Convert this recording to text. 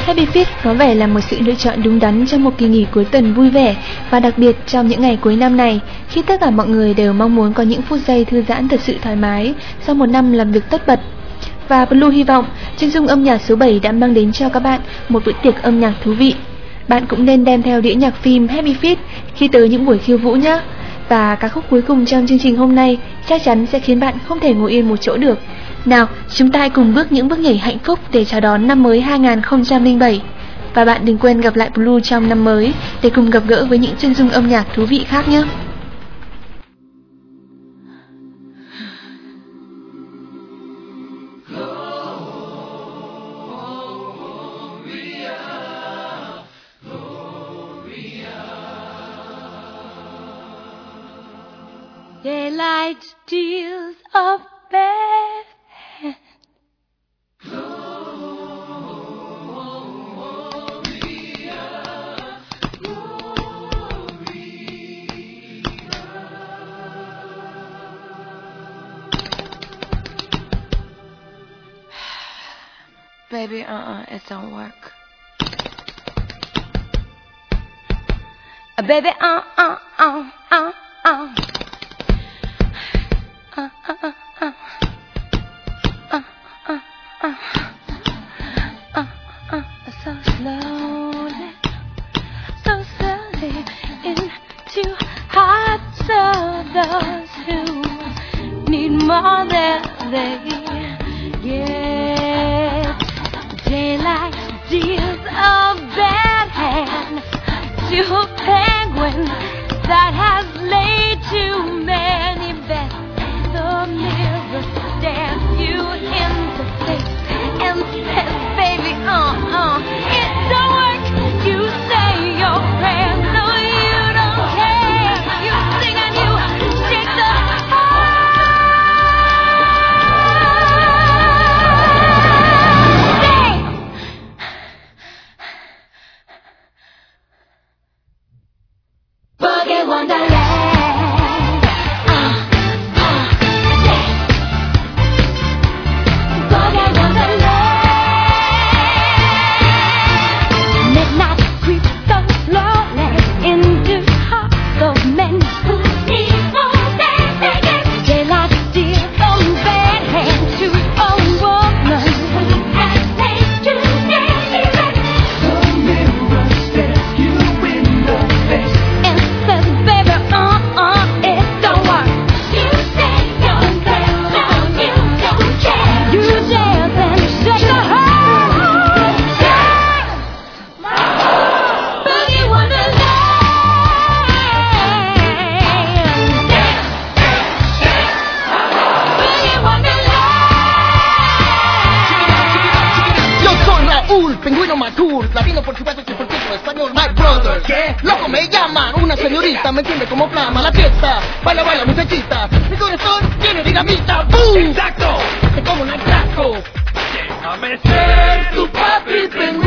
Happy Feet có vẻ là một sự lựa chọn đúng đắn trong một kỳ nghỉ cuối tuần vui vẻ và đặc biệt trong những ngày cuối năm này, khi tất cả mọi người đều mong muốn có những phút giây thư giãn thật sự thoải mái sau một năm làm việc tất bật. Và Blue hy vọng chân dung âm nhạc số 7 đã mang đến cho các bạn một bữa tiệc âm nhạc thú vị. Bạn cũng nên đem theo đĩa nhạc phim Happy Feet khi tới những buổi khiêu vũ nhé. Và ca khúc cuối cùng trong chương trình hôm nay chắc chắn sẽ khiến bạn không thể ngồi yên một chỗ được. Nào, chúng ta hãy cùng bước những bước nhảy hạnh phúc để chào đón năm mới 2007. Và bạn đừng quên gặp lại Blue trong năm mới để cùng gặp gỡ với những chân dung âm nhạc thú vị khác nhé. Daylight deals a bad hand. Baby, it don't work. Baby, so slowly into hearts of those who need more than they get. Daylight deals a bad hand to a penguin that has laid too many bets. The mirror stares you in the face and says, baby, it don't work. You say your prayers, no, you don't care. You sing and you shake the Boogie Wonderland. Pingüino Matur, latino por supuesto, 100% español, my brother. ¿Qué? Loco me llaman, una señorita, me entiende como flama la fiesta. Baila, baila muchachita, mi corazón tiene dinamita, ¡boom! ¡Exacto! Es como un atraco. Déjame ser tu papi,